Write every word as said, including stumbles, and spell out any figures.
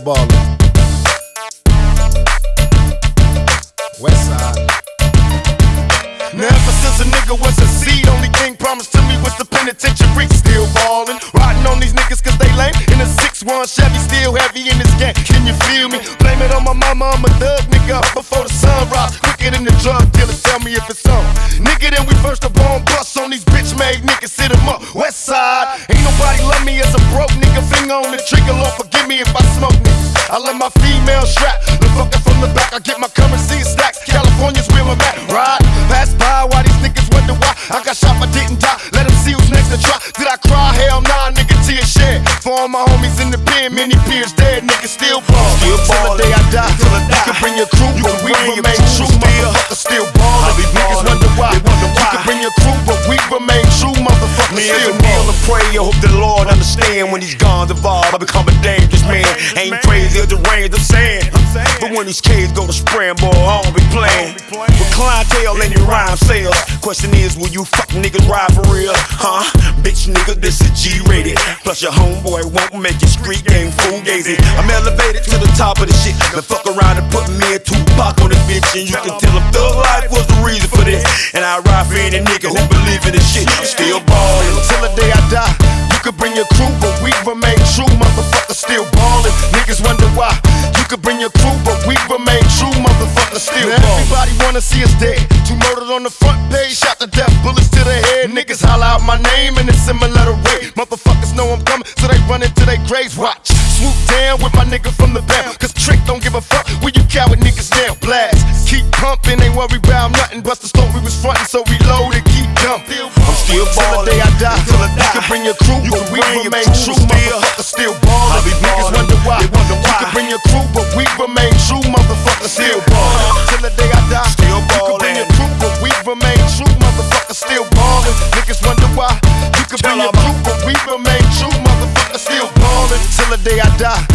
ballin'. Westside. Now ever since a nigga was a seed, only thing promised to me was the penitentiary. Still ballin', riding on these niggas cause they lame. In a six one Chevy, still heavy in this game. Can you feel me? Blame it on my mama, I'm a thug nigga. Up before the sun rise, quicker than the drug dealer. Tell me if it's on. Nigga, then we first the born bust on these bitch made niggas. Hit 'em up, Westside. Ain't nobody love me as a broke nigga. Finger on the trigger, Lord forgive me if I smoke niggas. I let my female strap, the fucker from the back. I get my currency in stacks. California's where I'm at. Ride, pass by, why these niggas wonder why I got shot but didn't die. Let them see who's next to try. Did I cry? Hell nah, nigga, tears shed. For all my homies in the pen, many peers dead. Niggas still ball. Still ball. Till the day I die. Till the day. You can bring your crew, you but we remain true. Motherfuckers still ballin'. These niggas wonder why. You can bring your crew, but we remain true. Motherfuckers me still kneel and pray. I hope the Lord understand when these guns evolve. I become a dangerous man. Ain't crazy or deranged, I'm saying. But when these kids go to spraying, boy, I don't be playing. With clientele and your rhyme sales. Question is, will you fuck niggas ride for real? Huh? Bitch nigga, this is G-rated. Plus your homeboy won't make your street game fugazi. I'm elevated to the top of the shit. Now fuck around and put me and Tupac on this bitch. And you can tell him thug life was the reason for this. And I ride for any nigga who believe in this shit. I'm still ballin'. Till the day I die. You could bring your crew, but we remain true. Motherfuckers still ballin'. Niggas wonder why. You could bring your crew, but we remain true. Motherfuckers still ballin'. Everybody wanna see us dead. Two murdered on the front page, shot to death, bullets to the head. Niggas holler out my name in a similar way. Motherfuckers know I'm coming, so they run into their graves. Watch, swoop down with my nigga from the band. Cause Trick don't give a fuck where you coward niggas down. Blast, keep pumping, ain't worry about nothing. Bust the story was frontin', so we load and keep dumping. I'm still ballin'. Till the day I die. Till I die. You can bring your crew, you but we remain true. Motherfuckers still ballin'. Niggas wonder why. You can bring your crew, but we remain true. Motherfuckers still ballin'. Till the day I die. Still You can bring ballin'. your crew, but we remain true. Motherfuckers still ballin'. Niggas wonder why. You can bring your crew, but we remain true. Motherfuckers still ballin'. Till the day I die.